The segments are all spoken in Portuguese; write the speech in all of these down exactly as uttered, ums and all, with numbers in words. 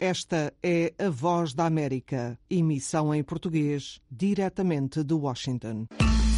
Esta é a Voz da América, emissão em português, diretamente de Washington.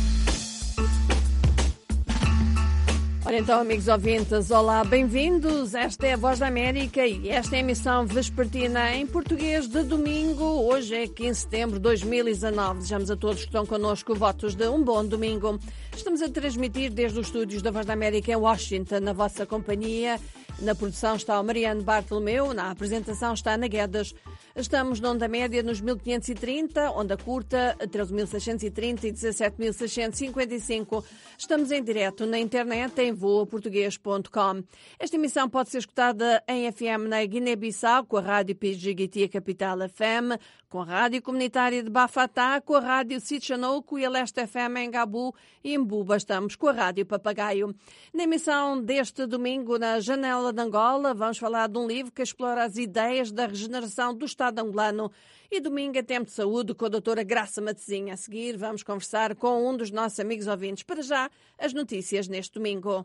Ora então, amigos ouvintes, olá, bem-vindos. Esta é a Voz da América e esta é a emissão vespertina em português de domingo. Hoje é quinze de setembro de dois mil e dezanove. Desejamos a todos que estão connosco votos de um bom domingo. Estamos a transmitir desde os estúdios da Voz da América em Washington, na vossa companhia. Na produção está o Mariano Bartolomeu, na apresentação está a Ana Guedes. Estamos na onda média nos mil quinhentos e trinta, onda curta treze mil seiscentos e trinta e dezassete mil seiscentos e cinquenta e cinco. Estamos em direto na internet em voa português ponto com. Esta emissão pode ser escutada em F M na Guiné-Bissau, com a Rádio P G G T Capital F M, com a Rádio Comunitária de Bafatá, com a Rádio Sitchanoco e a Leste F M em Gabu e em Buba estamos com a Rádio Papagaio. Na emissão deste domingo, na Janela de Angola, vamos falar de um livro que explora as ideias da regeneração do Estado angolano. E domingo é tempo de saúde com a doutora Graça Matezinha. A seguir vamos conversar com um dos nossos amigos ouvintes. Para já, as notícias neste domingo.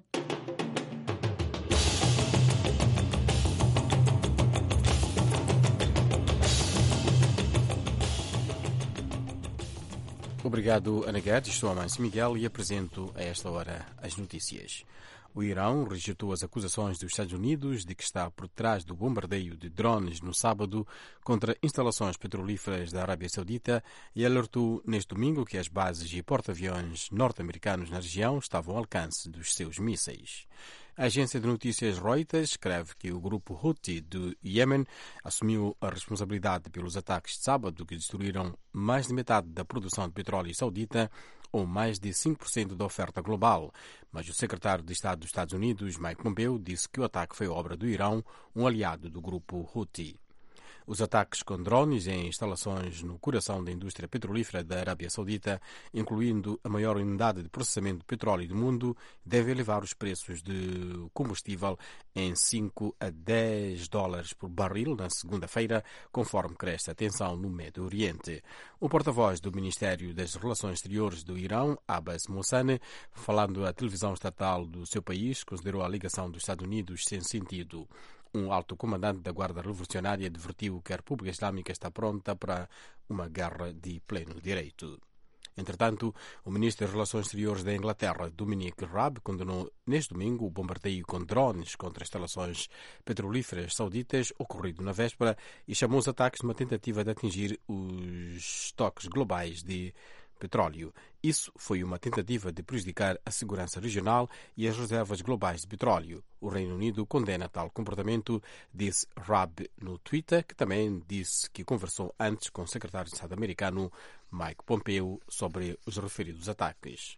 Obrigado, Ana Guedes. Sou Amâncio Miguel e apresento a esta hora as notícias. O Irão rejeitou as acusações dos Estados Unidos de que está por trás do bombardeio de drones no sábado contra instalações petrolíferas da Arábia Saudita e alertou neste domingo que as bases e porta-aviões norte-americanos na região estavam ao alcance dos seus mísseis. A agência de notícias Reuters escreve que o grupo Houthi do Iêmen assumiu a responsabilidade pelos ataques de sábado que destruíram mais de metade da produção de petróleo saudita, ou mais de cinco por cento da oferta global. Mas o secretário de Estado dos Estados Unidos, Mike Pompeo, disse que o ataque foi obra do Irão, um aliado do grupo Houthi. Os ataques com drones em instalações no coração da indústria petrolífera da Arábia Saudita, incluindo a maior unidade de processamento de petróleo do mundo, devem elevar os preços de combustível em cinco a dez dólares por barril na segunda-feira, conforme cresce a tensão no Médio Oriente. O porta-voz do Ministério das Relações Exteriores do Irão, Abbas Moussane, falando à televisão estatal do seu país, considerou a ligação dos Estados Unidos sem sentido. Um alto comandante da Guarda Revolucionária advertiu que a República Islâmica está pronta para uma guerra de pleno direito. Entretanto, o ministro das Relações Exteriores da Inglaterra, Dominic Raab, condenou neste domingo o bombardeio com drones contra instalações petrolíferas sauditas ocorrido na véspera e chamou os ataques de uma tentativa de atingir os estoques globais de petróleo. Isso foi uma tentativa de prejudicar a segurança regional e as reservas globais de petróleo. O Reino Unido condena tal comportamento, disse Raab no Twitter, que também disse que conversou antes com o secretário de Estado americano Mike Pompeo sobre os referidos ataques.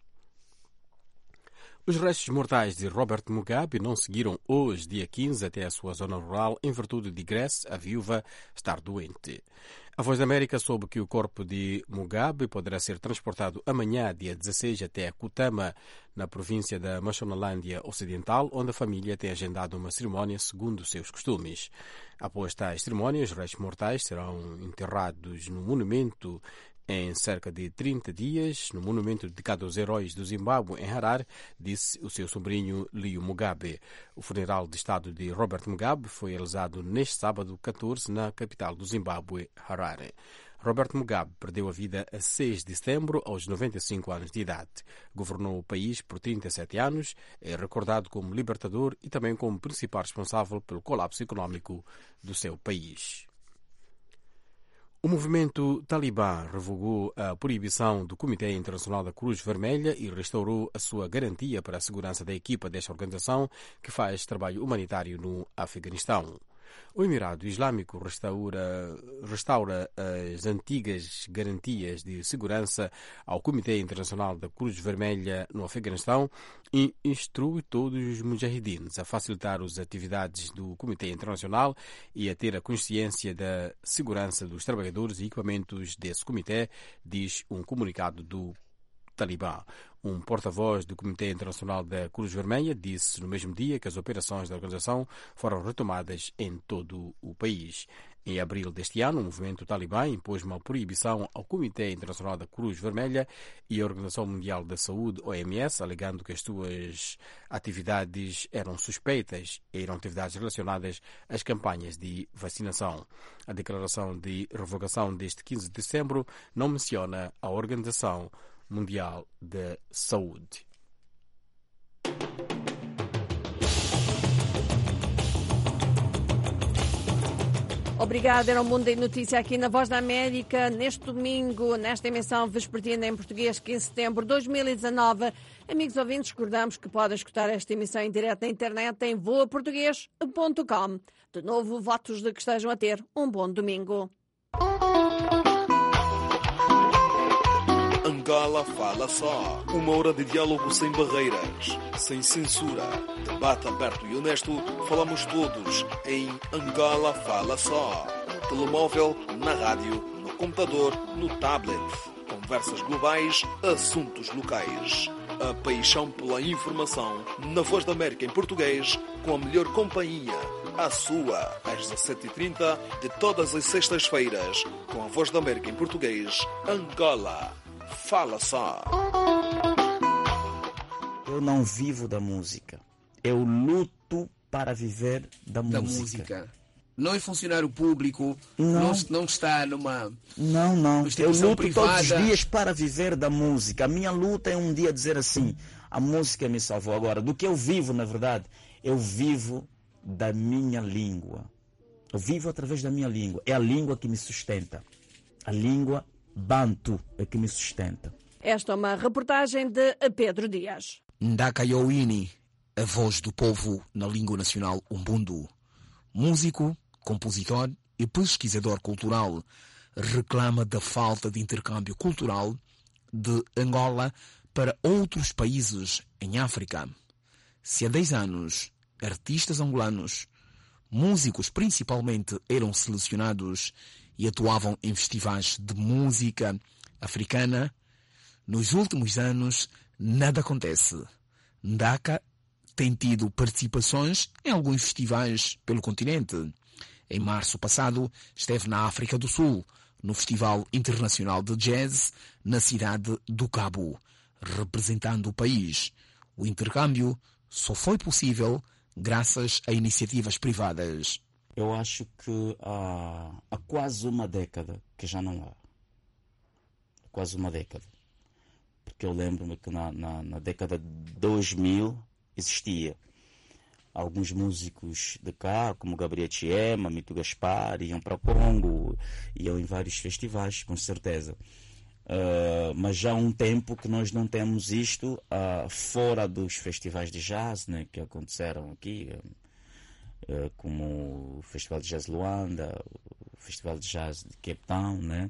Os restos mortais de Robert Mugabe não seguiram hoje, dia quinze, até a sua zona rural, em virtude de Grace, a viúva, estar doente. A Voz da América soube que o corpo de Mugabe poderá ser transportado amanhã, dia dezasseis, até a Kutama, na província da Mashonalandia Ocidental, onde a família tem agendado uma cerimónia segundo os seus costumes. Após tais cerimónias, os restos mortais serão enterrados no monumento em cerca de trinta dias, no monumento dedicado aos heróis do Zimbábue, em Harare, disse o seu sobrinho Leo Mugabe. O funeral de Estado de Robert Mugabe foi realizado neste sábado catorze, na capital do Zimbábue, Harare. Robert Mugabe perdeu a vida a seis de setembro, aos noventa e cinco anos de idade. Governou o país por trinta e sete anos, é recordado como libertador e também como principal responsável pelo colapso econômico do seu país. O movimento Talibã revogou a proibição do Comitê Internacional da Cruz Vermelha e restaurou a sua garantia para a segurança da equipa desta organização que faz trabalho humanitário no Afeganistão. O Emirado Islâmico restaura, restaura as antigas garantias de segurança ao Comitê Internacional da Cruz Vermelha no Afeganistão e instrui todos os mujahidins a facilitar as atividades do Comitê Internacional e a ter a consciência da segurança dos trabalhadores e equipamentos desse comitê, diz um comunicado do Talibã. Um porta-voz do Comitê Internacional da Cruz Vermelha disse no mesmo dia que as operações da organização foram retomadas em todo o país. Em abril deste ano, o movimento Talibã impôs uma proibição ao Comitê Internacional da Cruz Vermelha e à Organização Mundial da Saúde, O M S, alegando que as suas atividades eram suspeitas e eram atividades relacionadas às campanhas de vacinação. A declaração de revogação deste quinze de dezembro não menciona a Organização Mundial da Saúde. Obrigada, era o Mundo em Notícia aqui na Voz da América, neste domingo, nesta emissão vespertina em português, quinze de setembro de dois mil e dezanove. Amigos ouvintes, recordamos que podem escutar esta emissão em direto na internet em voa português ponto com. De novo, votos de que estejam a ter um bom domingo. Angola Fala Só. Uma hora de diálogo sem barreiras, sem censura. Debate aberto e honesto. Falamos todos em Angola Fala Só. No telemóvel, na rádio, no computador, no tablet. Conversas globais, assuntos locais. A paixão pela informação. Na Voz da América em português, com a melhor companhia. A sua, às dezassete e trinta, de todas as sextas-feiras. Com a Voz da América em português, Angola Fala Só. Eu não vivo da música. Eu luto para viver da, da música. música. Não é funcionário público, não, não, não está numa Não, não. Eu luto privada. Todos os dias para viver da música. A minha luta é um dia dizer assim, a música me salvou. Agora, do que eu vivo, na verdade, eu vivo da minha língua. Eu vivo através da minha língua. É a língua que me sustenta. A língua bantu é que me sustenta. Esta é uma reportagem de Pedro Dias. Ndaka Yowini, a voz do povo na língua nacional Umbundu. Músico, compositor e pesquisador cultural, reclama da falta de intercâmbio cultural de Angola para outros países em África. Se há dez anos, artistas angolanos, músicos principalmente, eram selecionados e atuavam em festivais de música africana, nos últimos anos nada acontece. Ndaka tem tido participações em alguns festivais pelo continente. Em março passado, esteve na África do Sul, no Festival Internacional de Jazz, na cidade do Cabo, representando o país. O intercâmbio só foi possível graças a iniciativas privadas. Eu acho que há, há quase uma década que já não há. Quase uma década. Porque eu lembro-me que na, na, na década de dois mil existia. Alguns músicos de cá, como Gabriel Chiema, Mito Gaspar, iam para o Congo, iam em vários festivais, com certeza. Uh, mas já há um tempo que nós não temos isto uh, fora dos festivais de jazz, né, que aconteceram aqui, uh, como o Festival de Jazz Luanda, o Festival de Jazz de Cape Town, né?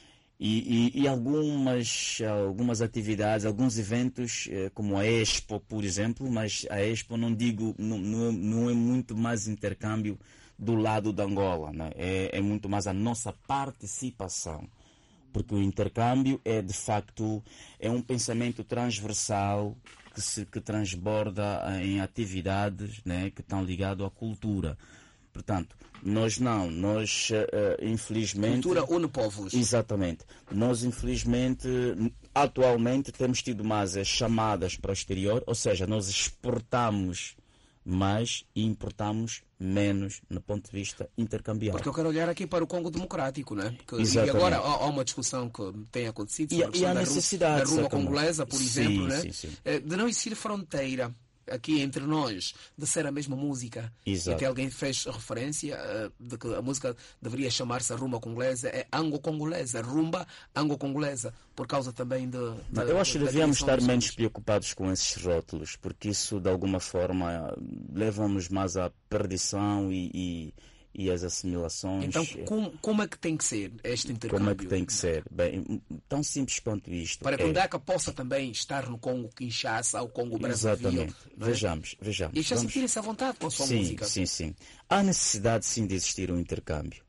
E, e, e algumas, algumas atividades, alguns eventos, como a Expo, por exemplo, mas a Expo não digo, não, não, não é muito mais intercâmbio do lado da Angola, né? é, é muito mais a nossa participação, porque o intercâmbio é de facto é um pensamento transversal que, se, que transborda em atividades, né, que estão ligadas à cultura. Portanto, nós não, nós uh, infelizmente... Cultura une povos. Exatamente. Nós infelizmente, atualmente temos tido mais as chamadas para o exterior, ou seja, nós exportamos mais e importamos menos no ponto de vista intercambial. Porque eu quero olhar aqui para o Congo Democrático, né? Que, Exatamente. E agora há, há uma discussão que tem acontecido sobre e, a questão e a da, necessidade, da rumba congolesa, por sim, exemplo, né? Sim, sim. De não existir fronteira aqui entre nós, de ser a mesma música. Exato. E até alguém fez referência uh, de que a música deveria chamar-se rumba congolesa, é ango-congolesa, rumba ango-congolesa, por causa também de... de Eu acho que de, devíamos estar menos sons. preocupados com esses rótulos, porque isso de alguma forma leva-nos mais à perdição e, e, e às assimilações. Então, como, como é que tem que ser este intercâmbio? Como é que tem que ser? Bem, tão simples quanto isto. Para que é... o Ndaka possa também estar no Congo Kinshasa ou Congo Brazzaville. Exatamente. É? Vejamos, vejamos. E já Vamos... sentirem-se à vontade com a sua sim, música. Sim, sim. Há necessidade sim de existir um intercâmbio.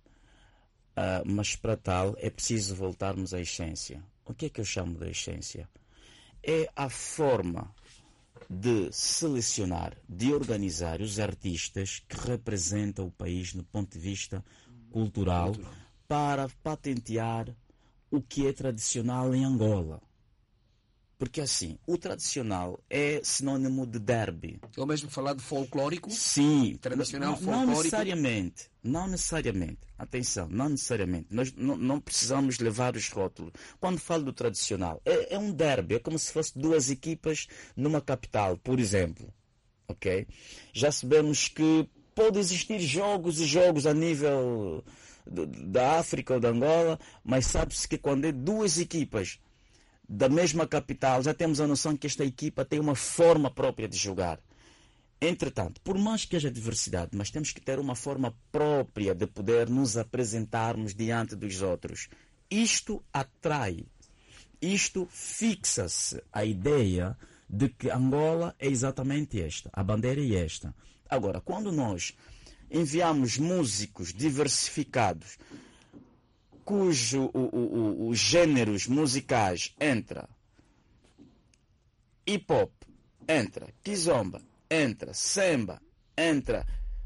Uh, mas para tal é preciso voltarmos à essência. O que é que eu chamo de essência? É a forma de selecionar, de organizar os artistas que representam o país no ponto de vista cultural, cultural para patentear o que é tradicional em Angola. Porque assim, o tradicional é sinônimo de derby. Ou mesmo falar de folclórico? Sim. Tradicional não, folclórico? Não necessariamente. Não necessariamente. Atenção, não necessariamente. Nós não, não precisamos levar os rótulos. Quando falo do tradicional, é, é um derby. É como se fosse duas equipas numa capital, por exemplo. Ok? Já sabemos que pode existir jogos e jogos a nível de, da África ou da Angola, mas sabe-se que quando é duas equipas da mesma capital, já temos a noção que esta equipa tem uma forma própria de jogar. Entretanto, por mais que haja diversidade, mas temos que ter uma forma própria de poder nos apresentarmos diante dos outros. Isto atrai, isto fixa-se a ideia de que Angola é exatamente esta, a bandeira é esta. Agora, quando nós enviamos músicos diversificados, cujo o, o, o, os gêneros musicais entra hip hop, entra kizomba, entra samba, entra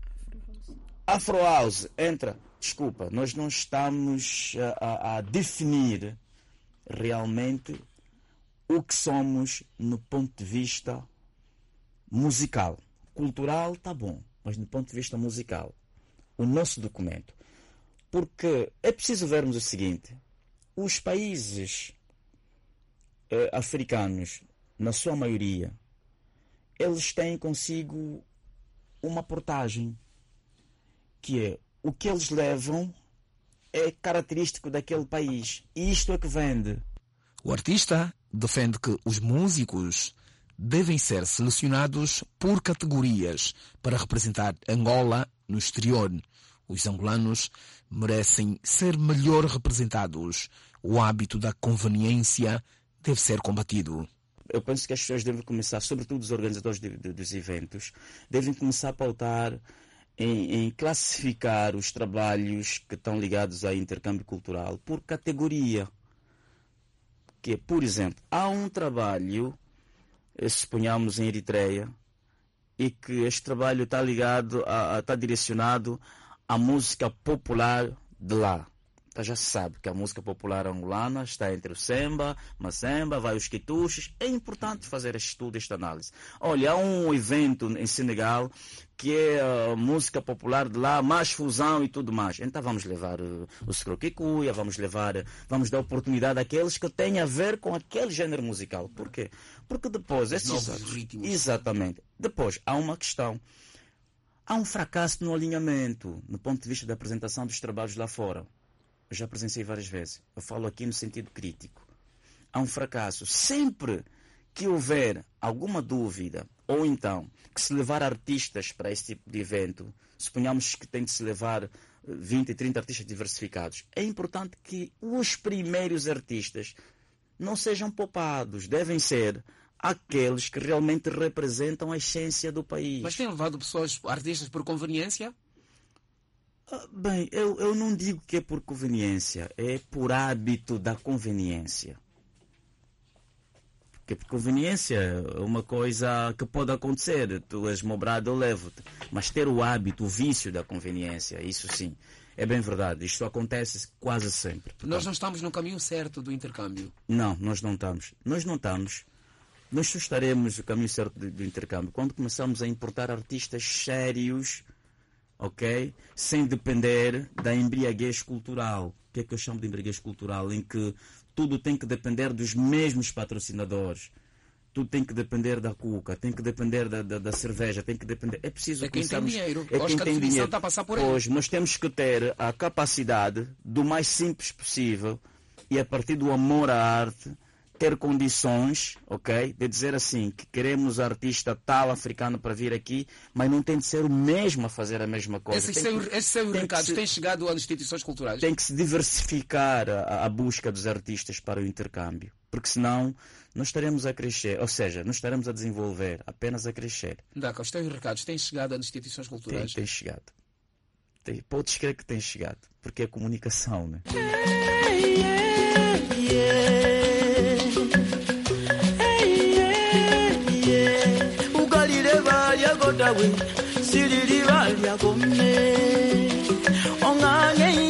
afro house, entra. Desculpa, nós não estamos a, a, a definir realmente o que somos no ponto de vista musical. Cultural está bom, mas no ponto de vista musical, o nosso documento. Porque é preciso vermos o seguinte, os países eh, africanos, na sua maioria, eles têm consigo uma portagem, que é o que eles levam é característico daquele país. E isto é que vende. O artista defende que os músicos devem ser selecionados por categorias para representar Angola no exterior. Os angolanos merecem ser melhor representados. O hábito da conveniência deve ser combatido. Eu penso que as pessoas devem começar, sobretudo os organizadores de, de, dos eventos, devem começar a pautar em, em classificar os trabalhos que estão ligados ao intercâmbio cultural por categoria. Que, por exemplo, há um trabalho, suponhamos em Eritreia, e que este trabalho está ligado, a, a, está direcionado à música popular de lá. Então já se sabe que a música popular angolana está entre o samba, macemba, vai os quituches. É importante fazer este estudo, esta análise. Olha, há um evento em Senegal que é a música popular de lá, mais fusão e tudo mais. Então vamos levar uh, o Scroquicuia, vamos levar, vamos dar oportunidade àqueles que têm a ver com aquele género musical. Por quê? Porque depois... Esses novos ritmos. Exatamente. Depois, há uma questão. Há um fracasso no alinhamento, no ponto de vista da apresentação dos trabalhos lá fora. Eu já presenciei várias vezes. Eu falo aqui no sentido crítico. Há um fracasso. Sempre que houver alguma dúvida, ou então que se levar artistas para esse tipo de evento, suponhamos que tem de se levar vinte, trinta artistas diversificados, é importante que os primeiros artistas não sejam poupados. Devem ser aqueles que realmente representam a essência do país. Mas tem levado pessoas, artistas, por conveniência? Ah, bem, eu, eu não digo que é por conveniência, é por hábito da conveniência. Porque por conveniência é uma coisa que pode acontecer, tu és mobrado, eu levo-te. Mas ter o hábito, o vício da conveniência, isso sim, é bem verdade. Isto acontece quase sempre. Portanto, nós não estamos no caminho certo do intercâmbio. Não, nós não estamos. Nós não estamos. Nós só estaremos no caminho certo do, do intercâmbio quando começamos a importar artistas sérios, ok? Sem depender da embriaguez cultural. O que é que eu chamo de embriaguez cultural? Em que tudo tem que depender dos mesmos patrocinadores. Tudo tem que depender da cuca, tem que depender da, da, da cerveja, tem que depender... É preciso é quem tem dinheiro. É quem que a tem dinheiro. Está a passar por aí. Pois, nós temos que ter a capacidade do mais simples possível e a partir do amor à arte ter condições, ok, de dizer assim, que queremos artista tal africano para vir aqui, mas não tem de ser o mesmo a fazer a mesma coisa. Esses são os recados se, têm chegado às instituições culturais? Tem que se diversificar a, a busca dos artistas para o intercâmbio, porque senão não estaremos a crescer, ou seja, não estaremos a desenvolver, apenas a crescer. Daca, os teus recados têm chegado às instituições culturais? Tem, tem chegado. Tem, podes crer que tem chegado, porque é comunicação, né? Hey, yeah, yeah. Siriri valia come, onga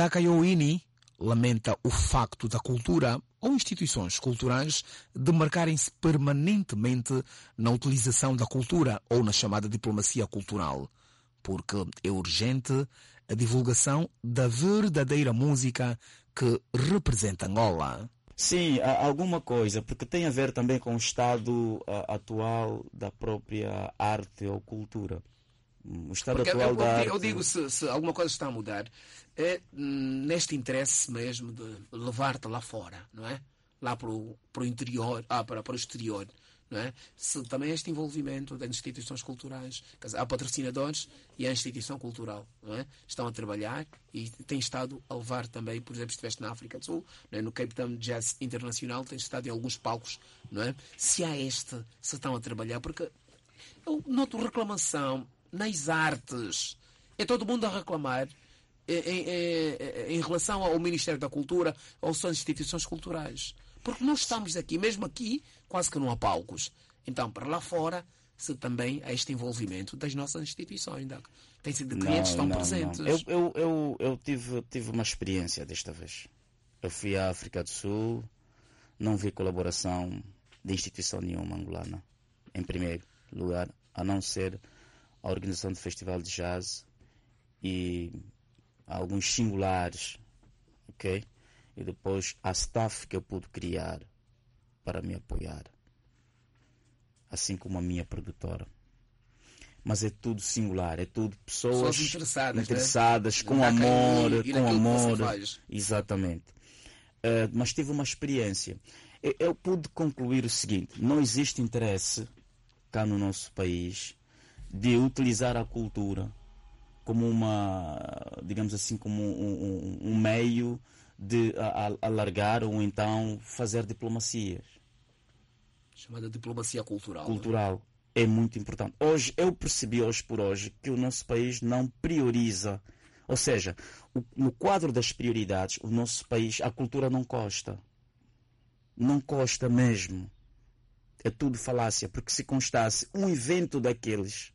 Ndaka Yowini lamenta o facto da cultura ou instituições culturais demarcarem-se permanentemente na utilização da cultura ou na chamada diplomacia cultural, porque é urgente a divulgação da verdadeira música que representa Angola. Sim, alguma coisa, porque tem a ver também com o estado uh, atual da própria arte ou cultura. O estado porque atual eu, da eu, arte... eu digo, se, se alguma coisa está a mudar, é neste interesse mesmo de levar-te lá fora, não é? Lá para o, para o interior, ah, para, para o exterior. Não é? Se, também este envolvimento das instituições culturais, quer dizer, há patrocinadores e a instituição cultural, não é? Estão a trabalhar e têm estado a levar também, por exemplo, estiveste na África do Sul, não é? No Cape Town Jazz Internacional, tens estado em alguns palcos, não é? Se há este, se estão a trabalhar, porque eu noto reclamação nas artes, é todo mundo a reclamar em, em, em relação ao Ministério da Cultura ou às instituições culturais. Porque nós estamos aqui, mesmo aqui, quase que não há palcos. Então, para lá fora, se também há este envolvimento das nossas instituições. Tem sido de clientes que estão não, presentes. Não. Eu, eu, eu, eu tive, tive uma experiência desta vez. Eu fui à África do Sul, não vi colaboração de instituição nenhuma angolana, em primeiro lugar, a não ser a organização do Festival de Jazz e alguns singulares, ok? E depois a staff que eu pude criar para me apoiar, assim como a minha produtora. Mas é tudo singular, é tudo pessoas, pessoas interessadas, interessadas né? com amor, e, e com amor. Que exatamente. Uh, mas tive uma experiência. Eu, eu pude concluir o seguinte: não existe interesse cá no nosso país de utilizar a cultura como uma, digamos assim, como um, um, um meio de a, a, alargar ou então fazer diplomacias. Chamada diplomacia cultural. Cultural. Né? É muito importante. Hoje, eu percebi hoje por hoje que o nosso país não prioriza. Ou seja, o, no quadro das prioridades, o nosso país, a cultura não consta. Não consta mesmo. É tudo falácia. Porque se constasse um evento daqueles,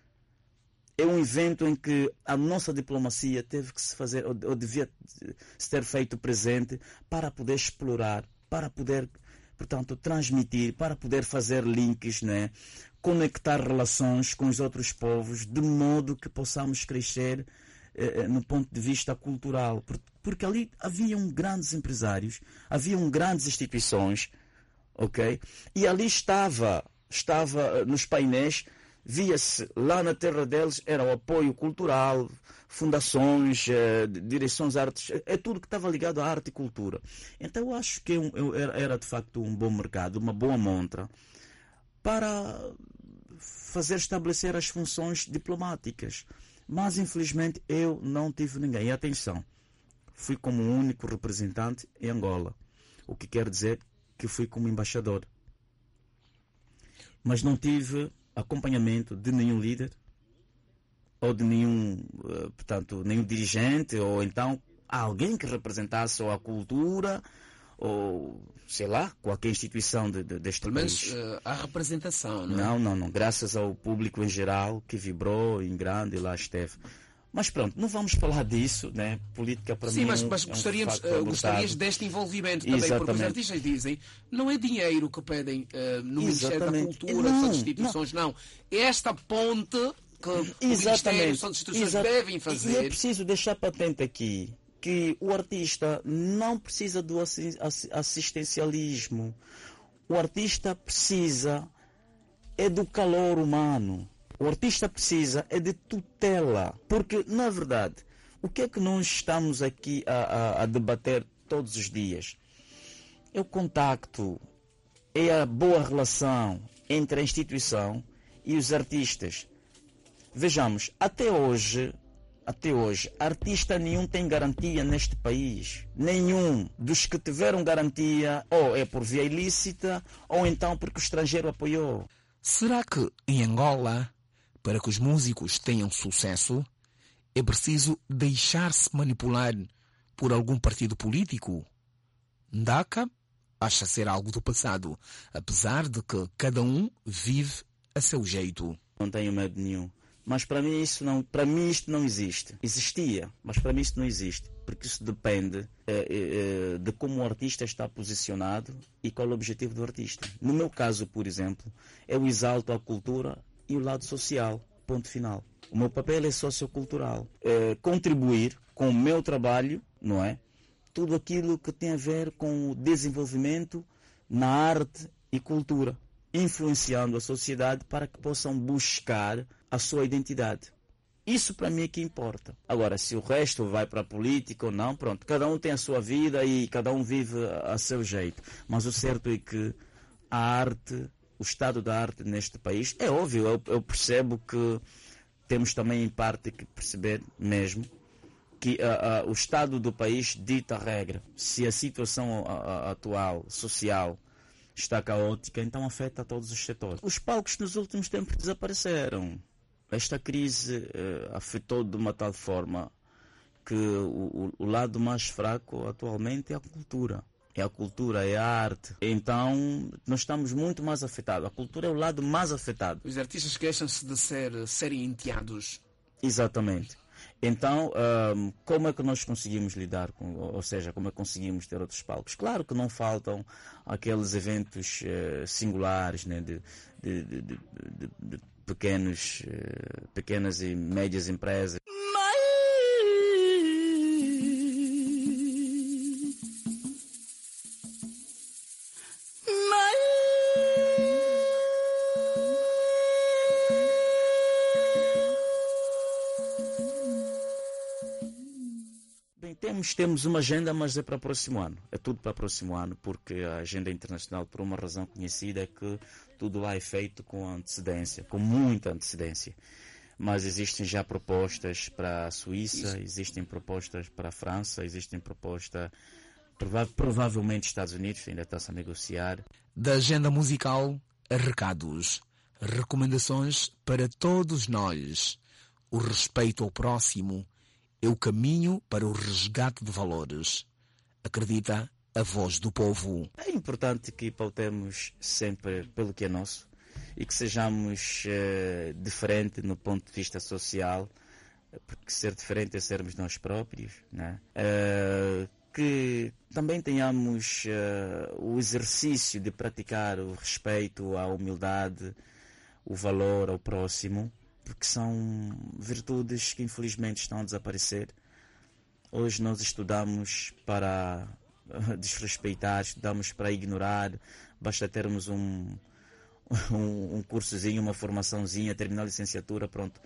é um evento em que a nossa diplomacia teve que se fazer, ou, ou devia se ter feito presente para poder explorar, para poder, portanto, transmitir, para poder fazer links, né? Conectar relações com os outros povos, de modo que possamos crescer eh, no ponto de vista cultural. Porque, porque ali haviam grandes empresários, haviam grandes instituições, ok? E ali estava, estava nos painéis, via-se lá na terra deles, era o apoio cultural, fundações, eh, direções artes, é tudo que estava ligado à arte e cultura. Então eu acho que eu, eu, era, era de facto um bom mercado, uma boa montra para fazer estabelecer as funções diplomáticas. Mas infelizmente eu não tive ninguém. E atenção, fui como o único representante em Angola, o que quer dizer que fui como embaixador. Mas não tive acompanhamento de nenhum líder ou de nenhum, portanto, nenhum dirigente, ou então alguém que representasse ou a cultura ou, sei lá, qualquer instituição de, de, deste Pelo país. menos uh, a representação, não é? Não, não, não. Graças ao público em geral que vibrou em grande e lá esteve. Mas pronto, não vamos falar disso, né? Política para Sim, mim mas, é um, mas é um gostariamos, facto uh, abortado. gostarias deste envolvimento também, Exatamente. porque os artistas dizem não é dinheiro que pedem uh, no Ministério da Exatamente. Cultura, Não, das instituições, não. não. É esta ponte que o Ministério, as instituições Exato. devem fazer. E é preciso deixar patente aqui que o artista não precisa do assistencialismo. O artista precisa é do calor humano. O artista precisa é de tutela. Porque, na verdade, o que é que nós estamos aqui a, a, a debater todos os dias? É o contacto, é a boa relação entre a instituição e os artistas. Vejamos, até hoje, até hoje, artista nenhum tem garantia neste país. Nenhum. Dos que tiveram garantia, ou é por via ilícita, ou então porque o estrangeiro apoiou. Será que em Angola, para que os músicos tenham sucesso, é preciso deixar-se manipular por algum partido político? Ndaka acha ser algo do passado, apesar de que cada um vive a seu jeito. Não tenho medo nenhum. Mas para mim isso não, para mim isto não existe. Existia, mas para mim isto não existe. porque isso depende eh, eh, de como o artista está posicionado e qual é o objetivo do artista. No meu caso, por exemplo, eu exalto a cultura e o lado social, ponto final. O meu papel é sociocultural, é contribuir com o meu trabalho, não é? Tudo aquilo que tem a ver com o desenvolvimento na arte e cultura, influenciando a sociedade para que possam buscar a sua identidade. Isso para mim é que importa. Agora, se o resto vai para a política ou não, pronto, cada um tem a sua vida e cada um vive a seu jeito. Mas o certo é que a arte, o estado da arte neste país, é óbvio, eu, eu percebo que temos também em parte que perceber mesmo que uh, uh, o estado do país dita a regra. Se a situação uh, atual, social, está caótica, então afeta a todos os setores. Os palcos nos últimos tempos desapareceram. Esta crise uh, afetou de uma tal forma que o, o lado mais fraco atualmente é a cultura. É a cultura, é a arte. Então, nós estamos muito mais afetados. A cultura é o lado mais afetado. Os artistas queixam-se de ser, serem enteados. Exatamente. Então, um, como é que nós conseguimos lidar com, ou seja, como é que conseguimos ter outros palcos? Claro que não faltam aqueles eventos uh, singulares, né, de, de, de, de, de, de pequenos, uh, pequenas e médias empresas. Temos, temos uma agenda, mas é para o próximo ano. É tudo para o próximo ano, porque a agenda internacional, por uma razão conhecida, é que tudo lá é feito com antecedência, com muita antecedência. Mas existem já propostas para a Suíça, existem propostas para a França, existem propostas, prova provavelmente Estados Unidos, ainda está-se a negociar. Da agenda musical a recados, recomendações para todos nós. O respeito ao próximo é o caminho para o resgate de valores. Acredita a voz do povo. É importante que pautemos sempre pelo que é nosso e que sejamos uh, diferentes no ponto de vista social, porque ser diferente é sermos nós próprios, né? Uh, que também tenhamos uh, o exercício de praticar o respeito à humildade, o valor ao próximo, porque são virtudes que infelizmente estão a desaparecer. Hoje nós estudamos para desrespeitar, estudamos para ignorar, basta termos um, um, um cursozinho, uma formaçãozinha, terminar a licenciatura, pronto,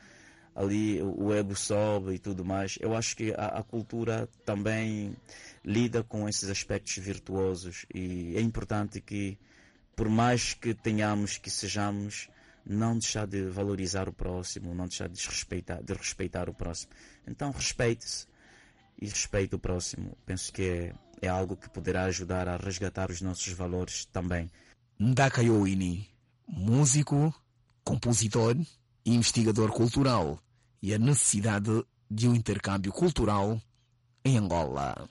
ali o ego sobe e tudo mais. Eu acho que a, a cultura também lida com esses aspectos virtuosos e é importante que, por mais que tenhamos, que sejamos, não deixar de valorizar o próximo, não deixar de respeitar, de respeitar o próximo. Então respeite-se e respeite o próximo. Penso que é, é algo que poderá ajudar a resgatar os nossos valores também. Ndakayo Ini, músico, compositor e investigador cultural, e a necessidade de um intercâmbio cultural em Angola.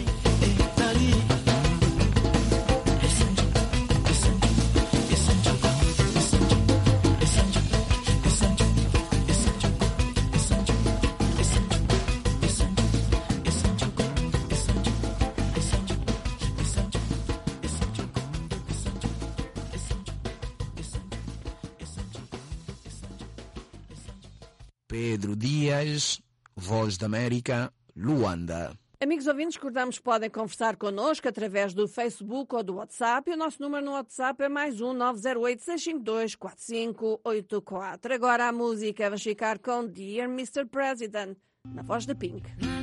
Pedro Dias, Voz da América, Luanda. Amigos ouvintes, recordamos que podem conversar connosco através do Facebook ou do WhatsApp. E o nosso número no WhatsApp é mais um nove zero oito, seis cinco dois, quatro cinco oito quatro. Agora a música, vamos ficar com Dear mister President, na voz da Pink.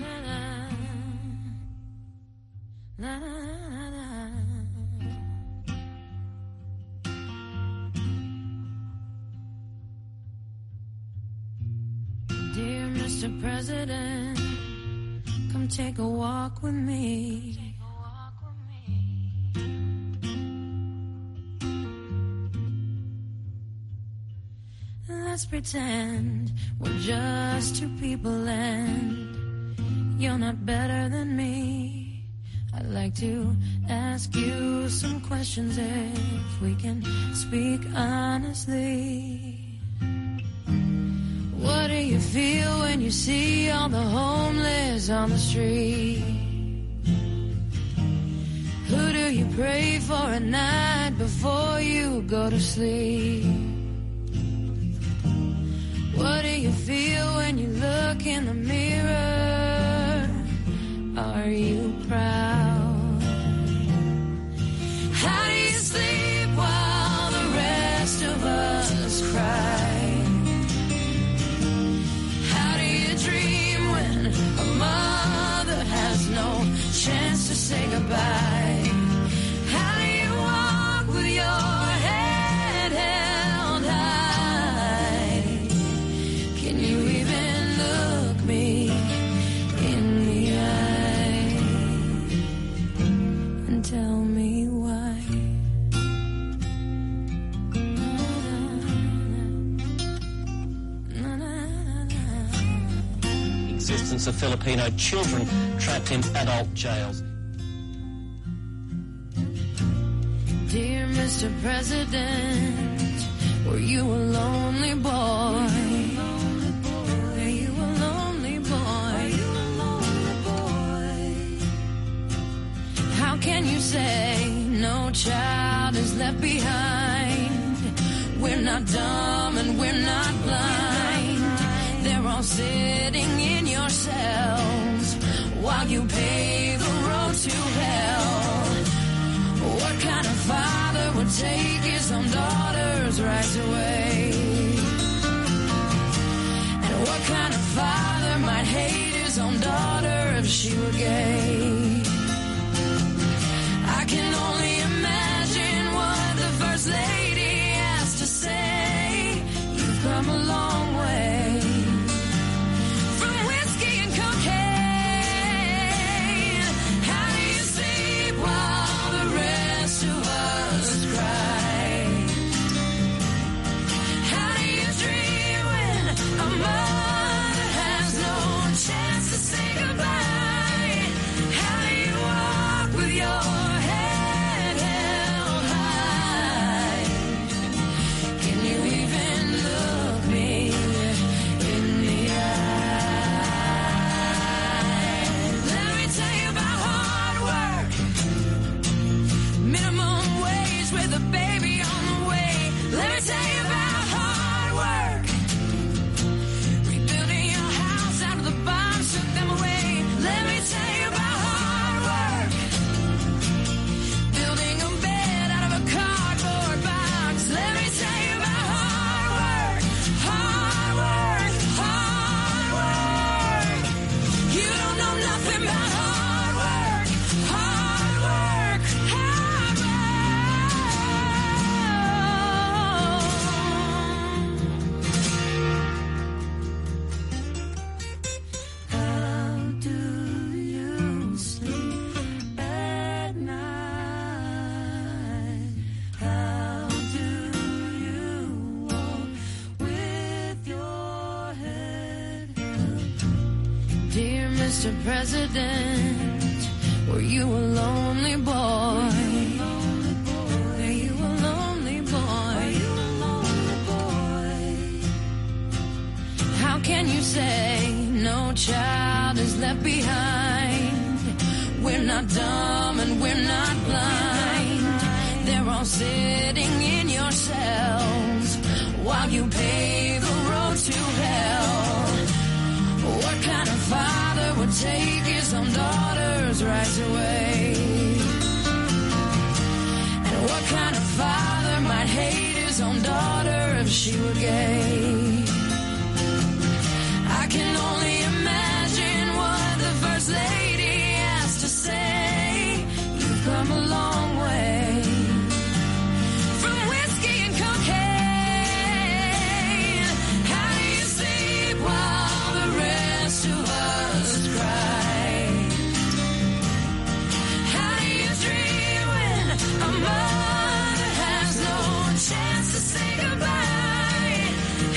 Dear mister President, come take a walk with me. Let's pretend we're just two people and you're not better than me. I'd like to ask you some questions if we can speak honestly. What do you feel when when you see all the homeless on the street? Who do you pray for at night before you go to sleep? What do you feel when you look in the mirror? Are you proud? How do you sleep while the rest of us cry? How do you dream when a mother has no chance to say goodbye? How do you walk with your head held high? Can you even look me in the eye and tell me why? Existence of Filipino children trapped in adult jails. Dear Mister President, were you a lonely boy? Were you a lonely boy? How can you say no child is left behind? We're not dumb and we're not blind. They're all sitting in your cells while you pave the road to hell. What kind of father would take his own daughter's rights away? And what kind of father might hate his own daughter if she were gay? I can only imagine what the First Lady has to say. You've come a long way from whiskey and cocaine. How do you sleep while the rest of us cry? How do you dream when a mother has no chance to say goodbye? How do you walk with your head held high? Can you even look me in the eye? Let me tell you about hard work. Minimum wage with a baby on the way. Let me tell you about hard work. Rebuilding your house out of the bombs took them away. Let me tell you about hard work. Building a bed out of a cardboard box. Let me tell you about hard work. Hard work, hard work. You don't know nothing about hard work. Hard work, hard work. How do you sleep at night? How do you walk with your head held? Dear Mister President, were you a lonely boy? Were you a lonely boy? How can you say no child is left behind? We're not dumb and we're not blind. They're all sitting in your cells while you pave the road to hell. What kind of father would take his own daughter's rights away? And what kind of father might hate his own daughter if she were gay? I can only imagine what the First Lady has to say. You've come a long way from whiskey and cocaine. How do you sleep while the rest of us cry? How do you dream when a mother has no chance to say goodbye?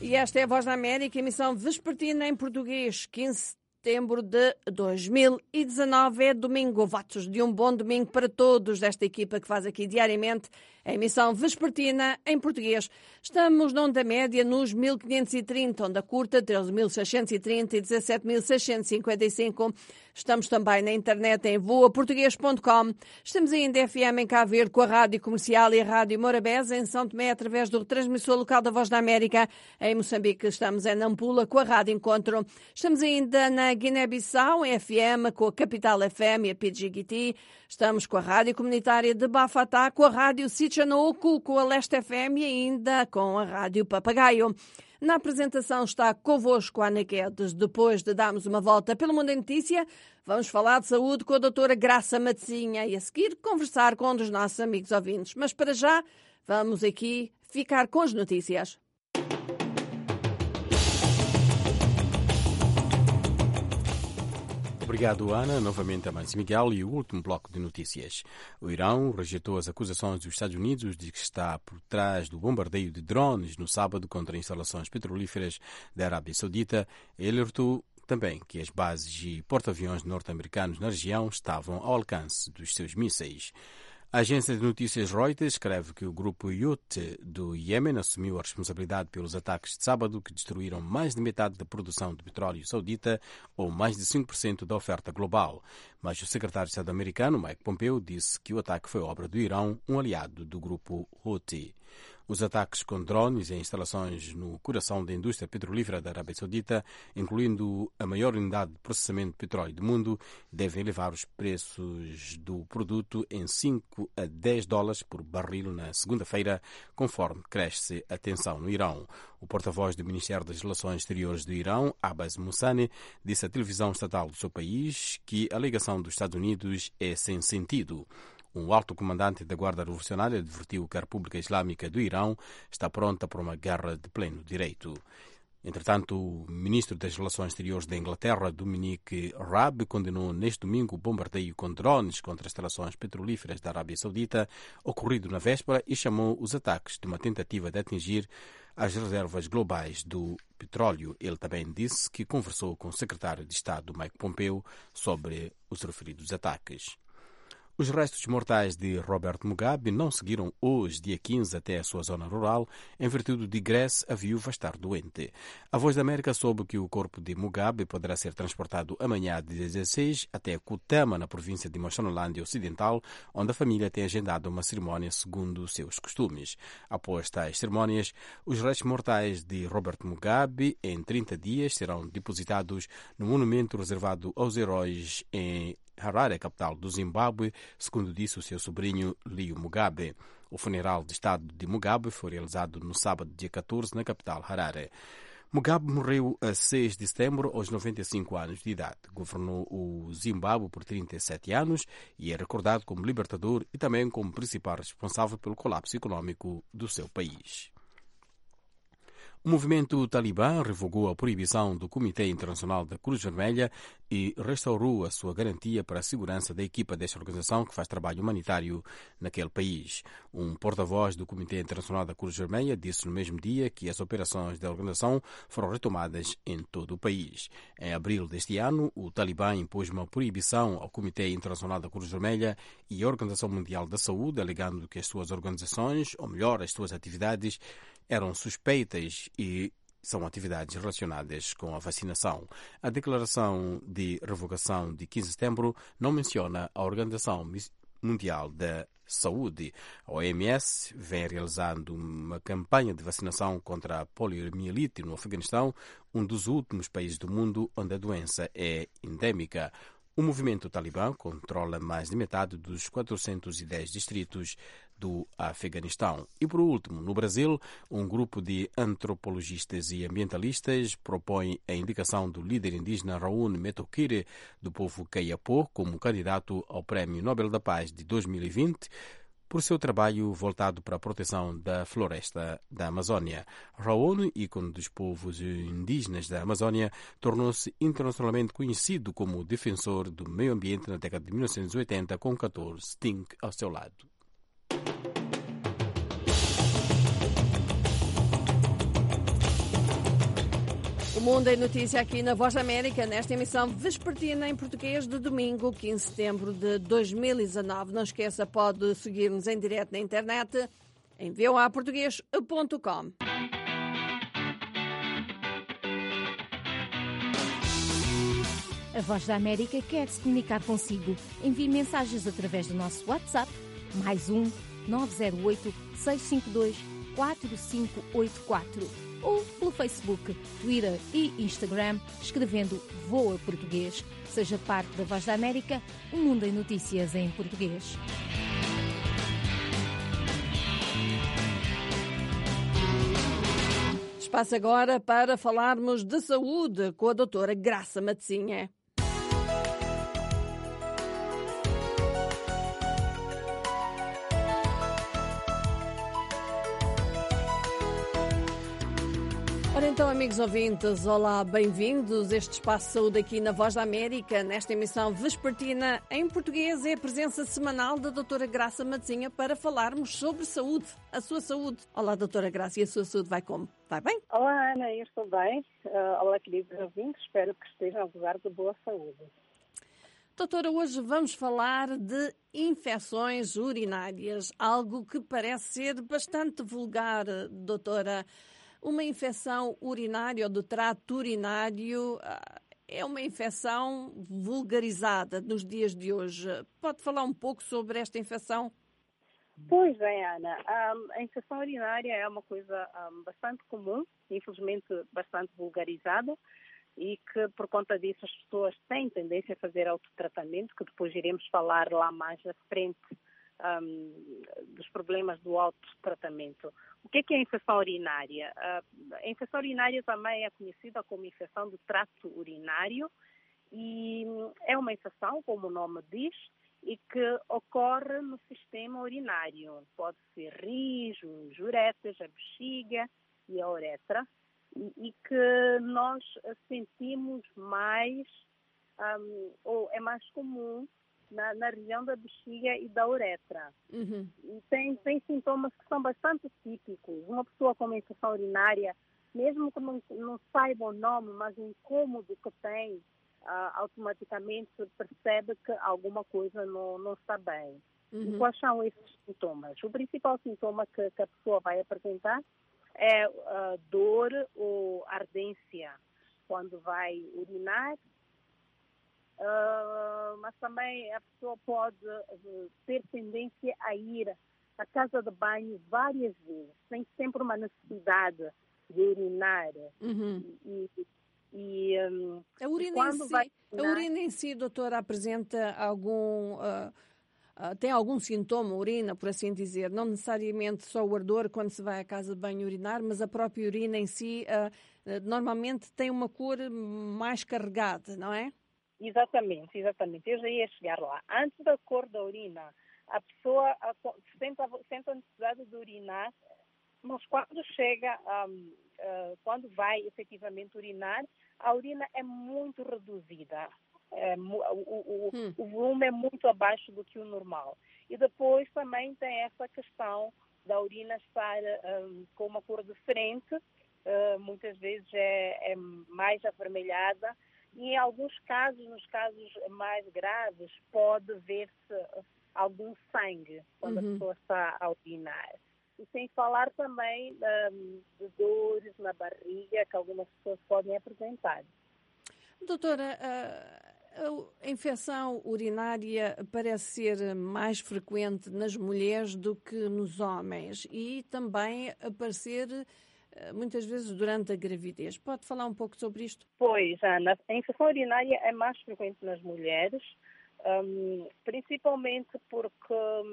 E esta é a Voz da América, emissão vespertina em português, quinze de setembro de dois mil e dezanove. É domingo. Votos de um bom domingo para todos desta equipa que faz aqui diariamente a emissão vespertina em português. Estamos na onda média nos mil quinhentos e trinta, onda curta treze mil seiscentos e trinta e dezassete mil seiscentos e cinquenta e cinco. Estamos também na internet em voa português ponto com. Estamos ainda F M em Cabo Verde com a Rádio Comercial e a Rádio Morabeza, em São Tomé através do retransmissor local da Voz da América. Em Moçambique estamos em Nampula com a Rádio Encontro. Estamos ainda na Guiné-Bissau em F M com a Capital F M e a P G G T. Estamos com a Rádio Comunitária de Bafatá, com a Rádio Sichanouco, com a Leste F M e ainda com a Rádio Papagaio. Na apresentação está convosco a Ana Guedes. Depois de darmos uma volta pelo Mundo em Notícia, vamos falar de saúde com a doutora Graça Matezinha e a seguir conversar com um dos nossos amigos ouvintes. Mas para já, vamos aqui ficar com as notícias. Obrigado, Ana. Novamente a Mãe Miguel e o último bloco de notícias. O Irão rejeitou as acusações dos Estados Unidos de que está por trás do bombardeio de drones no sábado contra instalações petrolíferas da Arábia Saudita. Ele alertou também que as bases e porta-aviões norte-americanos na região estavam ao alcance dos seus mísseis. A agência de notícias Reuters escreve que o grupo Houthi do Iêmen assumiu a responsabilidade pelos ataques de sábado que destruíram mais de metade da produção de petróleo saudita, ou mais de cinco por cento da oferta global. Mas o secretário de Estado americano, Mike Pompeo, disse que o ataque foi obra do Irão, um aliado do grupo Houthi. Os ataques com drones em instalações no coração da indústria petrolífera da Arábia Saudita, incluindo a maior unidade de processamento de petróleo do mundo, devem elevar os preços do produto em cinco a dez dólares por barril na segunda-feira, conforme cresce a tensão no Irão. O porta-voz do Ministério das Relações Exteriores do Irão, Abbas Moussani, disse à televisão estatal do seu país que a alegação dos Estados Unidos é sem sentido. Um alto comandante da Guarda Revolucionária advertiu que a República Islâmica do Irão está pronta para uma guerra de pleno direito. Entretanto, o ministro das Relações Exteriores da Inglaterra, Dominic Raab, condenou neste domingo o bombardeio com drones contra instalações petrolíferas da Arábia Saudita, ocorrido na véspera, e chamou os ataques de uma tentativa de atingir as reservas globais do petróleo. Ele também disse que conversou com o secretário de Estado, Mike Pompeo, sobre os referidos ataques. Os restos mortais de Robert Mugabe não seguiram hoje, dia quinze, até a sua zona rural, em virtude de Grace, a viúva, estar doente. A Voz da América soube que o corpo de Mugabe poderá ser transportado amanhã, dia dezesseis, até Kutama, na província de Mashonaland Ocidental, onde a família tem agendado uma cerimónia segundo os seus costumes. Após tais cerimónias, os restos mortais de Robert Mugabe, em trinta dias, serão depositados no monumento reservado aos heróis em Harare, capital do Zimbábue, segundo disse o seu sobrinho Leo Mugabe. O funeral de Estado de Mugabe foi realizado no sábado, dia catorze, na capital Harare. Mugabe morreu a seis de setembro, aos noventa e cinco anos de idade. Governou o Zimbábue por trinta e sete anos e é recordado como libertador e também como principal responsável pelo colapso econômico do seu país. O movimento Talibã revogou a proibição do Comitê Internacional da Cruz Vermelha e restaurou a sua garantia para a segurança da equipa desta organização que faz trabalho humanitário naquele país. Um porta-voz do Comitê Internacional da Cruz Vermelha disse no mesmo dia que as operações da organização foram retomadas em todo o país. Em abril deste ano, o Talibã impôs uma proibição ao Comitê Internacional da Cruz Vermelha e à Organização Mundial da Saúde, alegando que as suas organizações, ou melhor, as suas atividades, eram suspeitas e são atividades relacionadas com a vacinação. A declaração de revogação de quinze de setembro não menciona a Organização Mundial da Saúde. A O M S vem realizando uma campanha de vacinação contra a poliomielite no Afeganistão, um dos últimos países do mundo onde a doença é endémica. O movimento Talibã controla mais de metade dos quatrocentos e dez distritos do Afeganistão. E, por último, no Brasil, um grupo de antropologistas e ambientalistas propõe a indicação do líder indígena Raul Metoquire, do povo Kayapó, como candidato ao Prémio Nobel da Paz de dois mil e vinte, por seu trabalho voltado para a proteção da floresta da Amazônia. Raul, ícone dos povos indígenas da Amazônia, tornou-se internacionalmente conhecido como defensor do meio ambiente na década de mil novecentos e oitenta, com catorze Sting ao seu lado. O Mundo em Notícia aqui na Voz da América, nesta emissão vespertina em português de domingo, quinze de setembro de dois mil e dezanove. Não esqueça, pode seguir-nos em direto na internet em v o a português ponto com. A Voz da América quer se comunicar consigo. Envie mensagens através do nosso WhatsApp, mais um nove zero oito, seis cinco dois, quatro cinco oito quatro. Ou pelo Facebook, Twitter e Instagram, escrevendo Voa Português. Seja parte da Voz da América, um mundo em notícias em português. Espaço agora para falarmos de saúde com a doutora Graça Matezinha. Ora então, amigos ouvintes, olá, bem-vindos. Este Espaço de Saúde aqui na Voz da América, nesta emissão vespertina em português, é a presença semanal da doutora Graça Matezinha para falarmos sobre saúde, a sua saúde. Olá, doutora Graça, e a sua saúde vai como? Vai bem? Olá, Ana, eu estou bem. Uh, olá, queridos ouvintes, espero que estejam a gozar de boa saúde. Doutora, hoje vamos falar de infecções urinárias, algo que parece ser bastante vulgar, doutora. Uma infecção urinária ou do trato urinário é uma infecção vulgarizada nos dias de hoje. Pode falar um pouco sobre esta infecção? Pois é, Ana. Um, a infecção urinária é uma coisa um, bastante comum, infelizmente bastante vulgarizada, e que por conta disso as pessoas têm tendência a fazer autotratamento, que depois iremos falar lá mais à frente um, dos problemas do autotratamento. O que é, que é a infecção urinária? A infecção urinária também é conhecida como infecção do trato urinário e é uma infecção, como o nome diz, e que ocorre no sistema urinário. Pode ser rins, os uretas, a bexiga e a uretra, e, e que nós sentimos mais, um, ou é mais comum, Na, na região da bexiga e da uretra. Uhum. E tem, tem sintomas que são bastante típicos. Uma pessoa com uma infecção urinária, mesmo que não, não saiba o nome, mas o incômodo que tem, uh, automaticamente percebe que alguma coisa não, não está bem. Uhum. E quais são esses sintomas? O principal sintoma que, que a pessoa vai apresentar é uh, dor ou ardência quando vai urinar. Uh, mas também a pessoa pode uh, ter tendência a ir à casa de banho várias vezes, tem sempre uma necessidade de urinar. Uhum. E, e, um, a, urina e quando em si, vai urinar... a urina em si, doutora, apresenta algum... Uh, uh, tem algum sintoma, urina, por assim dizer? Não necessariamente só o ardor quando se vai à casa de banho urinar, mas a própria urina em si uh, uh, normalmente tem uma cor mais carregada, não é? Exatamente, exatamente. Eu já ia chegar lá. Antes da cor da urina, a pessoa sente a, sente a necessidade de urinar, mas quando chega, um, uh, quando vai efetivamente urinar, a urina é muito reduzida. É, o, o, hum. o volume é muito abaixo do que o normal. E depois também tem essa questão da urina estar um, com uma cor diferente, uh, muitas vezes é, é mais avermelhada. E em alguns casos, nos casos mais graves, pode ver-se algum sangue quando uhum. a pessoa está a urinar. E sem falar também um, de dores na barriga que algumas pessoas podem apresentar. Doutora, a infecção urinária parece ser mais frequente nas mulheres do que nos homens e também aparecer muitas vezes durante a gravidez. Pode falar um pouco sobre isto? Pois, Ana, a infecção urinária é mais frequente nas mulheres, um, principalmente porque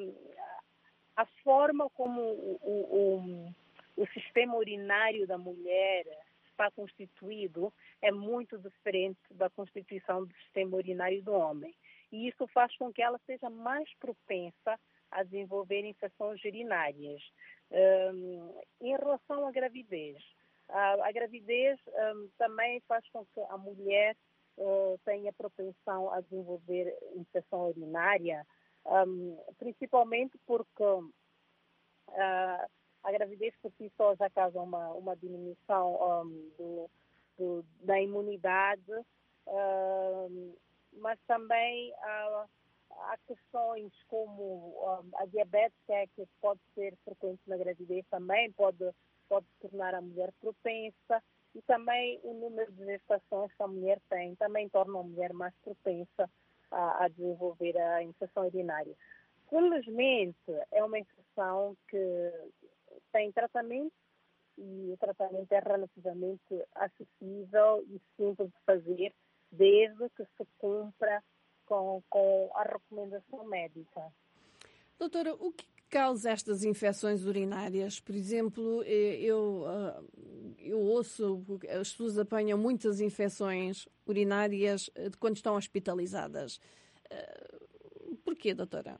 a forma como o, o, o sistema urinário da mulher está constituído é muito diferente da constituição do sistema urinário do homem. E isso faz com que ela seja mais propensa a desenvolver infecções urinárias. Um, em relação à gravidez, a, a gravidez um, também faz com que a mulher uh, tenha propensão a desenvolver infecção urinária, um, principalmente porque uh, a gravidez por si só já causa uma, uma diminuição um, do, do, da imunidade, uh, mas também uh, há questões como uh, a diabetes, que, é, que pode ser frequente na gravidez também, pode, pode tornar a mulher propensa, e também o número de gestações que a mulher tem também torna a mulher mais propensa a, a desenvolver a infecção urinária. Felizmente, é uma infecção que tem tratamento, e o tratamento é relativamente acessível e simples de fazer, desde que se cumpra com, com a recomendação médica. Doutora, o que causa estas infecções urinárias? Por exemplo, eu, eu ouço que as pessoas apanham muitas infecções urinárias quando estão hospitalizadas. Porquê, doutora?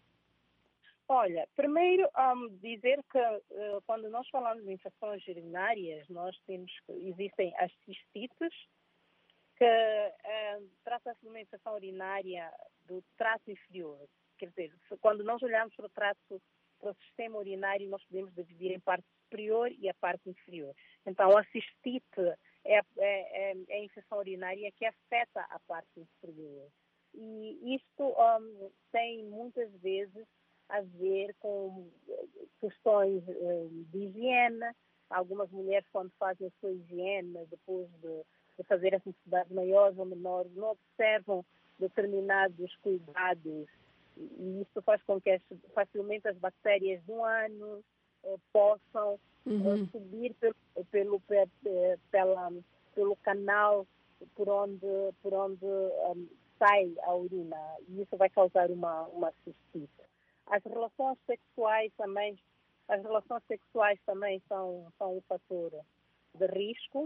Olha, primeiro um, dizer que uh, quando nós falamos de infecções urinárias, nós temos, existem as cistites, que uh, trata-se de uma infecção urinária do trato inferior. Quer dizer, quando nós olhamos para o trato, para o sistema urinário, nós podemos dividir em parte superior e a parte inferior. Então, a cistite é, é, é, é a infecção urinária que afeta a parte inferior. E isto um, tem muitas vezes a ver com questões de higiene. Algumas mulheres, quando fazem a sua higiene, depois de, de fazer as necessidades maiores ou menores, não observam determinados cuidados, e isso faz com que as, facilmente as bactérias do ânus eh, possam uhum. eh, subir pelo, pelo, pela, pelo canal por onde, por onde um, sai a urina, e isso vai causar uma, uma cistite. As relações sexuais também, as relações sexuais também são, são um fator de risco.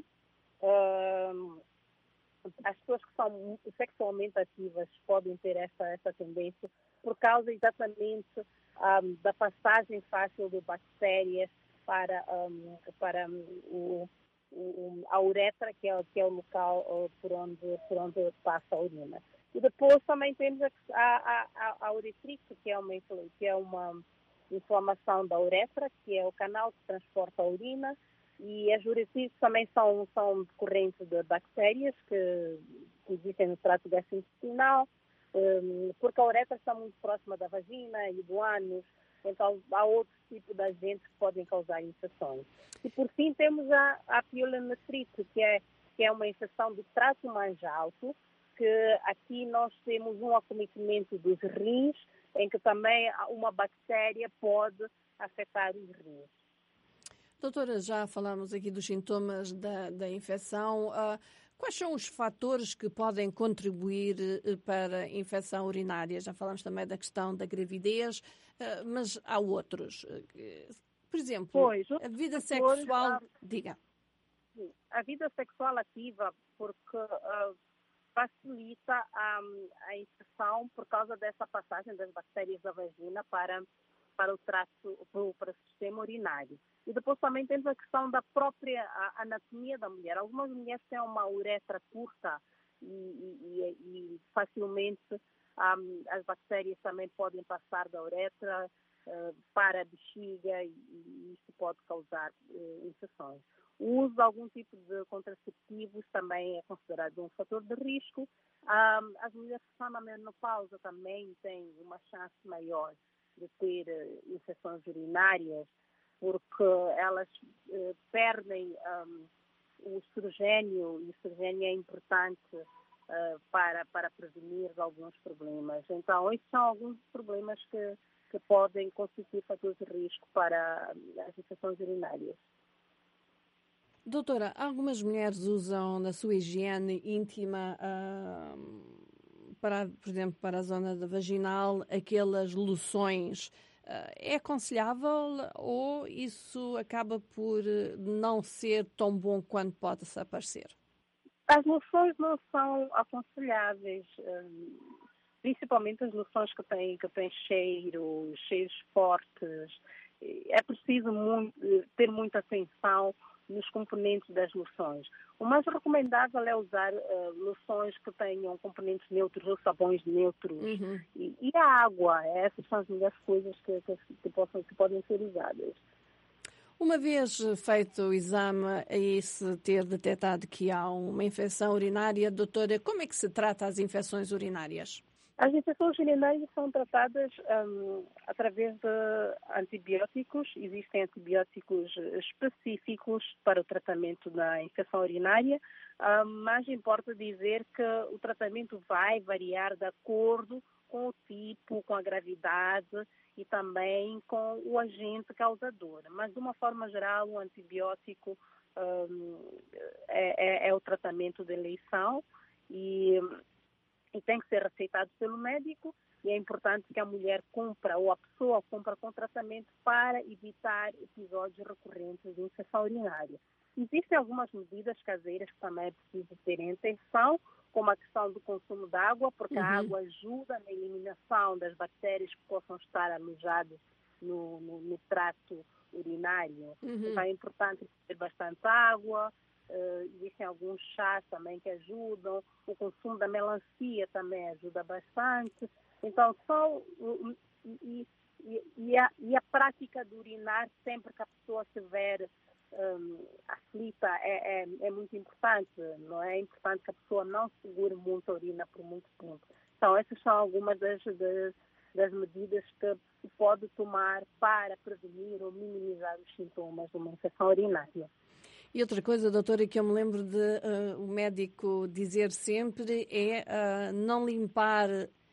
Uh, as pessoas que são sexualmente ativas podem ter essa, essa tendência por causa exatamente um, da passagem fácil de bactérias para, um, para um, o, a uretra, que é, que é o local uh, por, onde, por onde passa a urina. E depois também temos a, a, a, a uretrite, que é, uma, que é uma inflamação da uretra, que é o canal que transporta a urina, e as uretrites também são, são decorrentes de bactérias que, que existem no trato gastrointestinal, um, porque a uretra está muito próxima da vagina e do ânus, então há outro tipo de agentes que podem causar infecções. E por fim temos a, a pielonefrite, que é, que é uma infecção do trato mais alto, que aqui nós temos um acometimento dos rins, em que também uma bactéria pode afetar os rins. Doutora, já falamos aqui dos sintomas da, da infecção. Uh, quais são os fatores que podem contribuir uh, para a infecção urinária? Já falamos também da questão da gravidez, uh, mas há outros. Uh, por exemplo, pois, a vida fatores, sexual... Uh, diga. A vida sexual ativa, porque... Uh, facilita a, a infecção por causa dessa passagem das bactérias da vagina para, para o trato, para o sistema urinário. E depois também temos a questão da própria anatomia da mulher. Algumas mulheres têm uma uretra curta e, e, e facilmente um, as bactérias também podem passar da uretra uh, para a bexiga, e, e isso pode causar uh, infecções. O uso de algum tipo de contraceptivos também é considerado um fator de risco. Um, as mulheres que estão na menopausa também têm uma chance maior de ter uh, infecções urinárias, porque elas uh, perdem um, o estrogênio, e o estrogênio é importante uh, para, para prevenir alguns problemas. Então, esses são alguns problemas que, que podem constituir fatores de risco para as infecções urinárias. Doutora, algumas mulheres usam na sua higiene íntima, uh, para, por exemplo, para a zona da vaginal, aquelas loções. Uh, é aconselhável ou isso acaba por não ser tão bom quanto pode-se aparecer? As loções não são aconselháveis, principalmente as loções que têm, que têm cheiros, cheiros fortes. É preciso muito, ter muita atenção nos componentes das loções. O mais recomendável é usar uh, loções que tenham componentes neutros ou sabões neutros. Uhum. E, e a água, essas são as melhores coisas que, que, que, possam, que podem ser usadas. Uma vez feito o exame e se ter detectado que há uma infecção urinária, doutora, como é que se trata as infecções urinárias? As infecções urinárias são tratadas um, através de antibióticos. Existem antibióticos específicos para o tratamento da infecção urinária, um, mas importa dizer que o tratamento vai variar de acordo com o tipo, com a gravidade e também com o agente causador. Mas, de uma forma geral, o antibiótico um, é, é, é o tratamento de eleição e... e tem que ser receitado pelo médico, e é importante que a mulher cumpra, ou a pessoa cumpra com tratamento para evitar episódios recorrentes de infecção urinária. Existem algumas medidas caseiras que também é preciso ter em atenção, como a questão do consumo de água, porque uhum. a água ajuda na eliminação das bactérias que possam estar alojadas no, no, no trato urinário. Uhum. Então é importante ter bastante água. Uh, existem alguns chás também que ajudam, o consumo da melancia também ajuda bastante. Então, só uh, e, e, e, a, e a prática de urinar sempre que a pessoa estiver um, aflita é, é, é muito importante, não é? É importante que a pessoa não segure muito a urina por muito tempo. Então, essas são algumas das, das, das medidas que se pode tomar para prevenir ou minimizar os sintomas de uma infecção urinária. E outra coisa, doutora, que eu me lembro de uh, o médico dizer sempre é uh, não limpar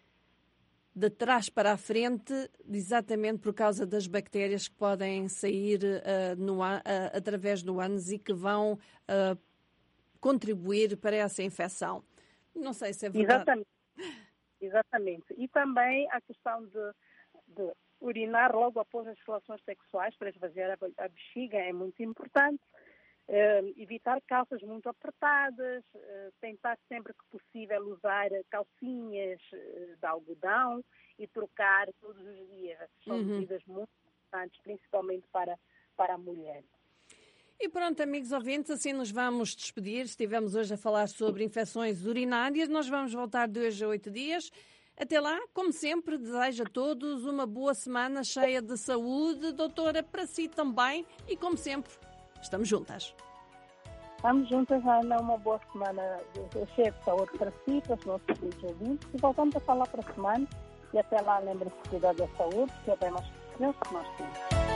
de trás para a frente, exatamente por causa das bactérias que podem sair uh, no, uh, através do ânus e que vão uh, contribuir para essa infecção. Não sei se é verdade. Exatamente. Exatamente. E também a questão de, de urinar logo após as relações sexuais para esvaziar a, a bexiga é muito importante. Uh, evitar calças muito apertadas, uh, tentar sempre que possível usar calcinhas uh, de algodão e trocar todos os dias. São uhum. medidas muito importantes, principalmente para, para a mulher. E pronto, amigos ouvintes, assim nos vamos despedir. Estivemos hoje a falar sobre infecções urinárias. Nós vamos voltar de hoje a oito dias. Até lá, como sempre, desejo a todos uma boa semana cheia de saúde. Doutora, para si também. E como sempre, estamos juntas. Estamos juntas, Ana. Uma boa semana cheia de saúde para si, para os nossos ouvintes. E voltamos a falar para a semana. E até lá, lembre-se de cuidar da saúde, que é bem mais preço que nós temos.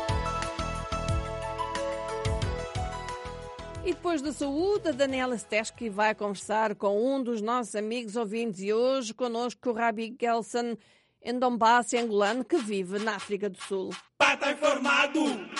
E depois da saúde, a Daniela Steski vai conversar com um dos nossos amigos ouvintes. E hoje, connosco, o Rabi Gelson Ndombasi, angolano, que vive na África do Sul. Pata informado!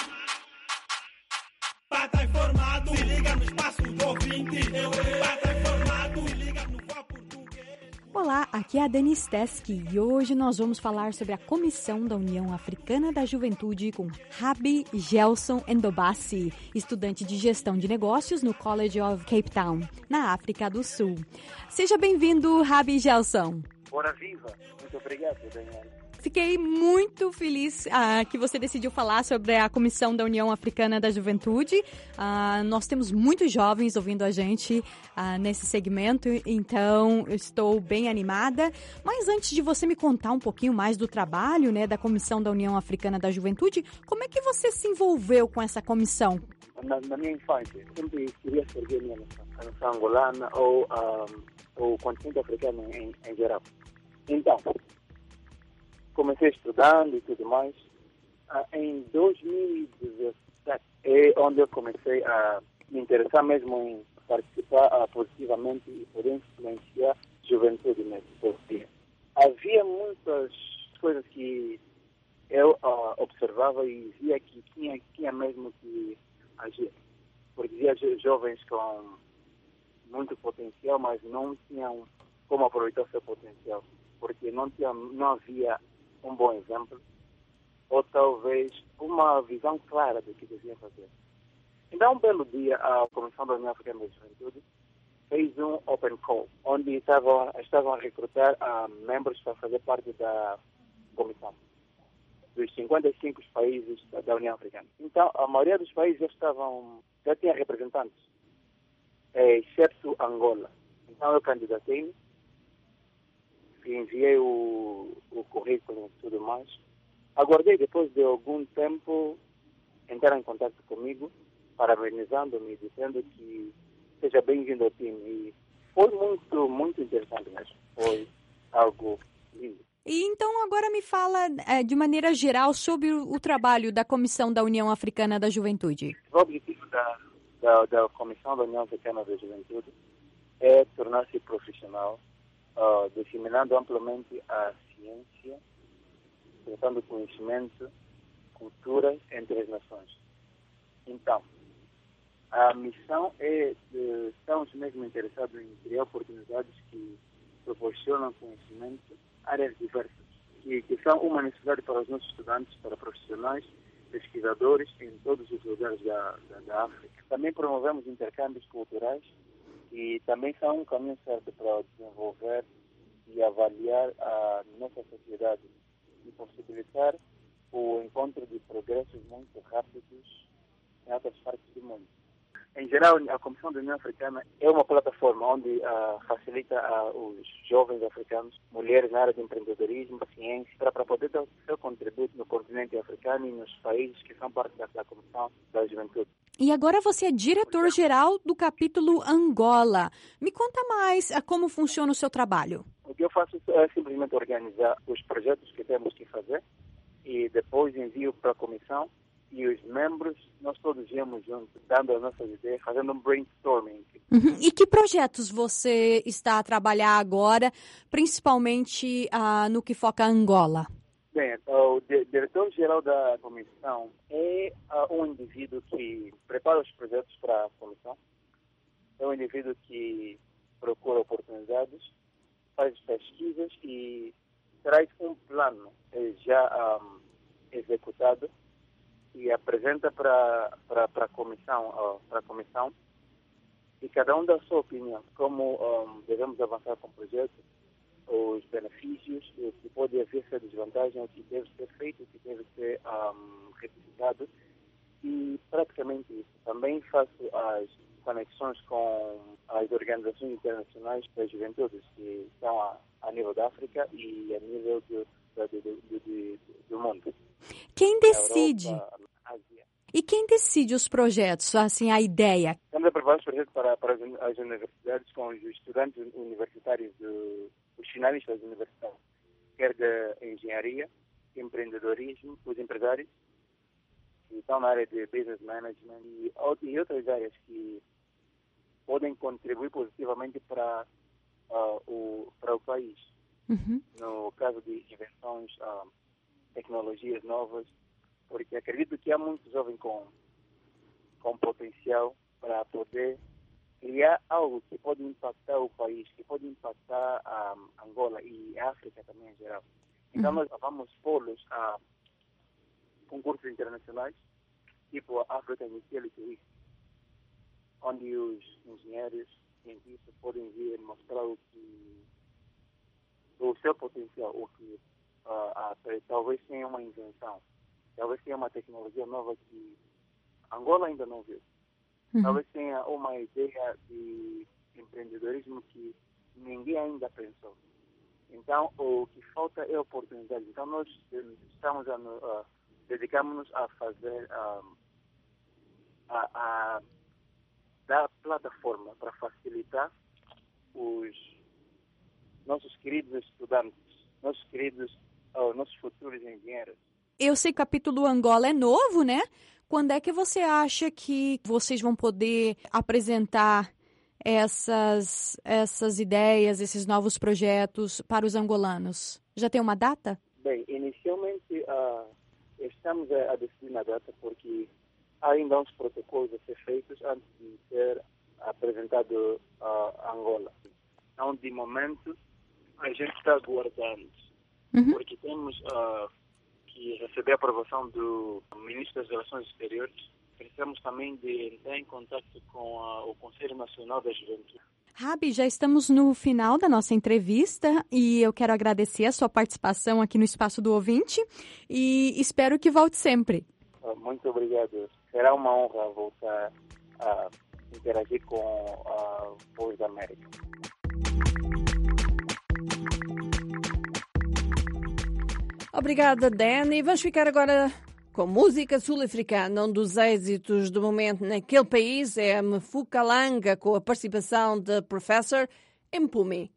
Pata informado, se liga no espaço do ouvinte. Pata informado, se liga no Vó Português. Olá, aqui é a Dani Steski e hoje nós vamos falar sobre a Comissão da União Africana da Juventude com Rabi Gelson Ndombasi, estudante de Gestão de Negócios no College of Cape Town, na África do Sul. Seja bem-vindo, Rabi Gelson. Bora viva! Muito obrigado, Daniela. Fiquei muito feliz ah, que você decidiu falar sobre a Comissão da União Africana da Juventude. Ah, nós temos muitos jovens ouvindo a gente ah, nesse segmento, então eu estou bem animada. Mas antes de você me contar um pouquinho mais do trabalho, né, da Comissão da União Africana da Juventude, como é que você se envolveu com essa comissão? Na, na minha infância, sempre queria servir a nação, a nação angolana ou um, o continente africano em, em geral. Então, comecei estudando e tudo mais. Ah, em dois mil e dezessete é onde eu comecei a me interessar mesmo em participar ah, positivamente e poder influenciar a juventude mesmo. Porque havia muitas coisas que eu ah, observava e via que tinha, tinha mesmo que agir. Porque via jovens com muito potencial, mas não tinham como aproveitar o seu potencial. Porque não, tinha, não havia um bom exemplo, ou talvez uma visão clara do que deviam fazer. Então, um belo dia, a Comissão da União Africana da Juventude fez um open call, onde estavam, estavam a recrutar uh, membros para fazer parte da comissão, dos cinquenta e cinco países da, da União Africana. Então, a maioria dos países já estavam, já tinha representantes, é, exceto Angola. Então, eu candidatei-me, enviei o, o currículo e tudo mais. Aguardei, depois de algum tempo, entraram em contato comigo, parabenizando-me, dizendo que seja bem-vindo ao time. E foi muito, muito interessante mesmo. Foi algo lindo. E então agora me fala é, de maneira geral sobre o, o trabalho da Comissão da União Africana da Juventude. O objetivo da, da, da Comissão da União Africana da Juventude é tornar-se profissional, uh, disseminando amplamente a ciência, tratando conhecimento, cultura entre as nações. Então, a missão é, de, estamos mesmo interessados em criar oportunidades que proporcionam conhecimento, áreas diversas, que, que são uma necessidade para os nossos estudantes, para profissionais, pesquisadores em todos os lugares da, da, da África. Também promovemos intercâmbios culturais, que também são um caminho certo para desenvolver e avaliar a nossa sociedade e possibilitar o encontro de progressos muito rápidos em outras partes do mundo. Em geral, a Comissão da União Africana é uma plataforma onde uh, facilita uh, os jovens africanos, mulheres na área de empreendedorismo, ciência, para, para poder dar o seu contributo no continente africano e nos países que são parte da, da Comissão da Juventude. E agora você é diretor-geral do capítulo Angola. Me conta mais uh, como funciona o seu trabalho. O que eu faço é simplesmente organizar os projetos que temos que fazer e depois envio para a Comissão. E os membros, nós todos íamos juntos, dando as nossas ideias, fazendo um brainstorming. Uhum. E que projetos você está a trabalhar agora, principalmente uh, no que foca Angola? Bem, o diretor-geral da comissão é uh, um indivíduo que prepara os projetos para a comissão, é um indivíduo que procura oportunidades, faz pesquisas e traz um plano já um, executado e apresenta para para a comissão uh, para a comissão e cada um dá a sua opinião como um, devemos avançar com o projeto, os benefícios, o que pode haver ser desvantagem, o que deve ser feito, o que deve ser um, retificado e praticamente isso. Também faço as conexões com as organizações internacionais das juventudes que estão a, a nível da África e a nível do, do, do, do, do mundo. Quem decide? Europa, Ásia. E quem decide os projetos, assim, a ideia? Estamos a preparar os projetos para, para as universidades com os estudantes universitários, do, os finalistas das universidades, quer de engenharia, empreendedorismo, os empresários, que estão na área de business management e, e outras áreas que podem contribuir positivamente para, uh, o, para o país. Uhum. No caso de invenções, uh, tecnologias novas, porque acredito que há muitos jovens com, com potencial para poder criar algo que pode impactar o país, que pode impactar a um, Angola e a África também em geral. Então uhum. nós vamos pô-los a concursos internacionais, tipo a African Utility Week, onde os engenheiros, cientistas podem vir mostrar o que o seu potencial, o que uh, uh, talvez tenha uma invenção, talvez tenha uma tecnologia nova que Angola ainda não viu. Uhum. Talvez tenha uma ideia de empreendedorismo que ninguém ainda pensou. Então, o que falta é oportunidade. Então, nós estamos a, uh, dedicamos-nos a fazer um, a, a dar plataforma para facilitar os nossos queridos estudantes, nossos queridos, uh, nossos futuros engenheiros. Eu sei que o capítulo Angola é novo, né? Quando é que você acha que vocês vão poder apresentar essas, essas ideias, esses novos projetos para os angolanos? Já tem uma data? Bem, inicialmente uh, estamos a, a decidir na data porque há ainda uns protocolos a ser feitos antes de ser apresentado a uh, Angola. Então, de momento, a gente está aguardando, uhum. porque temos uh, que receber a aprovação do Ministro das Relações Exteriores. Precisamos também de entrar em contato com a, o Conselho Nacional da Juventude. Rabi, já estamos no final da nossa entrevista e eu quero agradecer a sua participação aqui no Espaço do Ouvinte e espero que volte sempre. Muito obrigado. Será uma honra voltar a interagir com a Voz da América. Obrigada, Dani. Vamos ficar agora com música sul-africana. Um dos êxitos do momento naquele país é a Mfukuzalanga, com a participação de Professor Mpumi.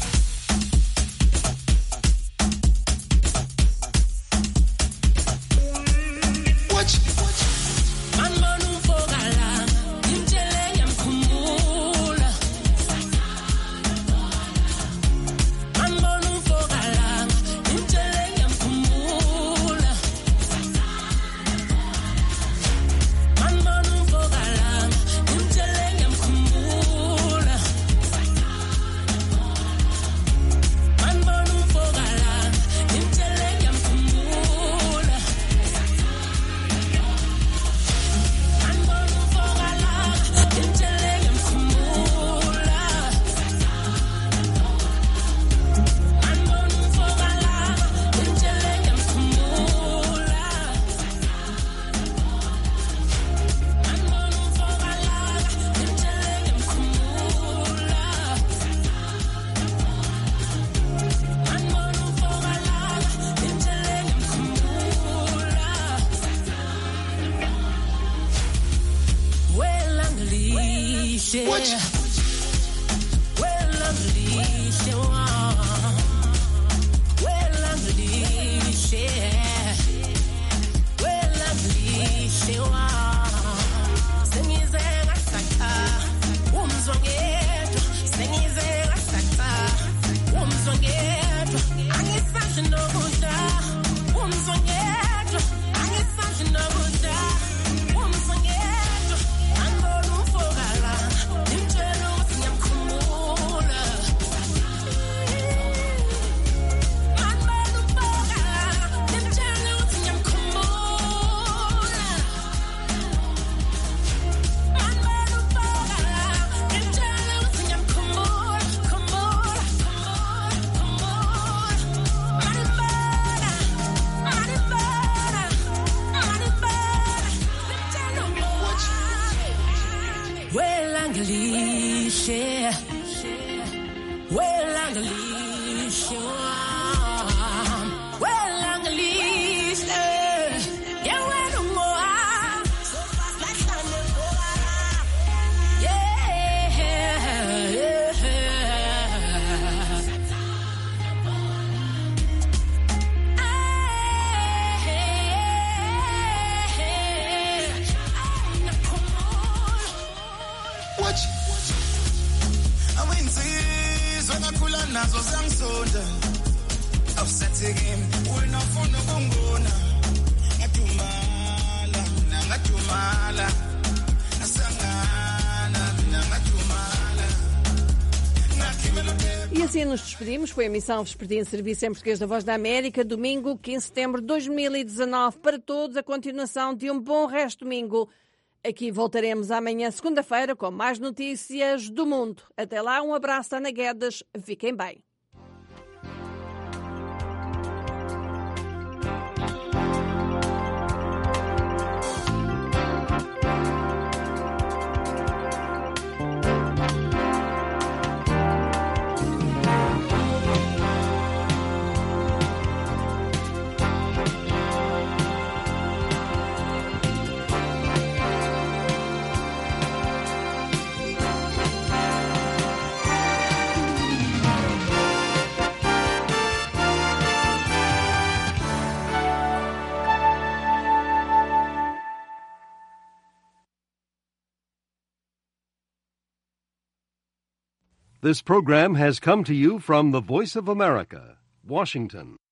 E assim nos despedimos. Foi a emissão Vespertina em Serviço em Português da Voz da América, domingo, quinze de setembro de dois mil e dezanove. Para todos, a continuação de um bom resto de domingo. Aqui voltaremos amanhã, segunda-feira, com mais notícias do mundo. Até lá, um abraço, Ana Guedes. Fiquem bem. This program has come to you from the Voice of America, Washington.